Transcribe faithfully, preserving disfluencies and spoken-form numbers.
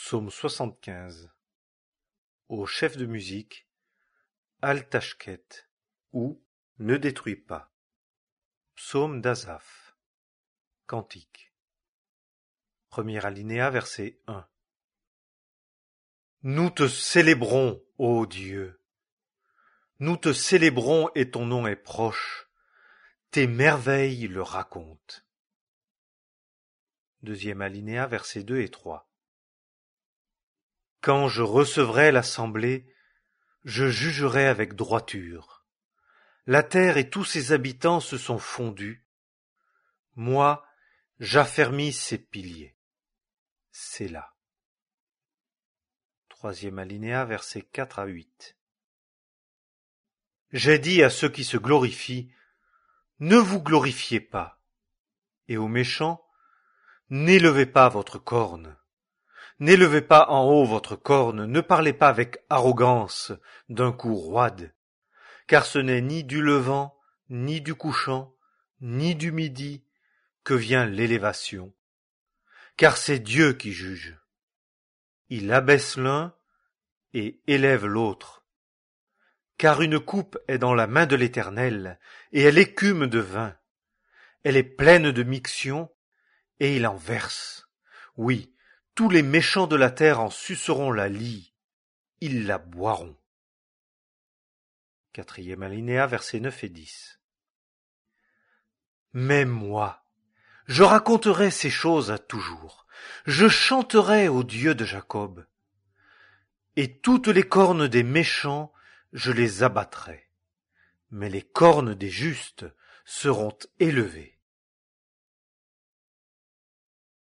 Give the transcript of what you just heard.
Psaume soixante-quinze. Au chef de musique, Al-Tashket, ou Ne détruis pas. Psaume d'Asaph. Cantique. Premier alinéa, verset un. Nous te célébrons, ô Dieu. Nous te célébrons et ton nom est proche. Tes merveilles le racontent. Deuxième alinéa, versets deux et trois. Quand je recevrai l'assemblée, je jugerai avec droiture. La terre et tous ses habitants se sont fondus. Moi, j'affermis ses piliers. Sélah. Troisième alinéa, versets quatre à huit. J'ai dit à ceux qui se glorifient, ne vous glorifiez pas. Et aux méchants, n'élevez pas votre corne. N'élevez pas en haut votre corne, ne parlez pas avec arrogance d'un coup roide, car ce n'est ni du levant, ni du couchant, ni du midi que vient l'élévation, car c'est Dieu qui juge. Il abaisse l'un et élève l'autre, car une coupe est dans la main de l'Éternel, et elle écume de vin. Elle est pleine de miction, et il en verse. Oui, tous les méchants de la terre en suceront la lie, ils la boiront. Quatrième alinéa, versets neuf et dix. Mais moi, je raconterai ces choses à toujours, je chanterai au Dieu de Jacob, et toutes les cornes des méchants, je les abattrai, mais les cornes des justes seront élevées.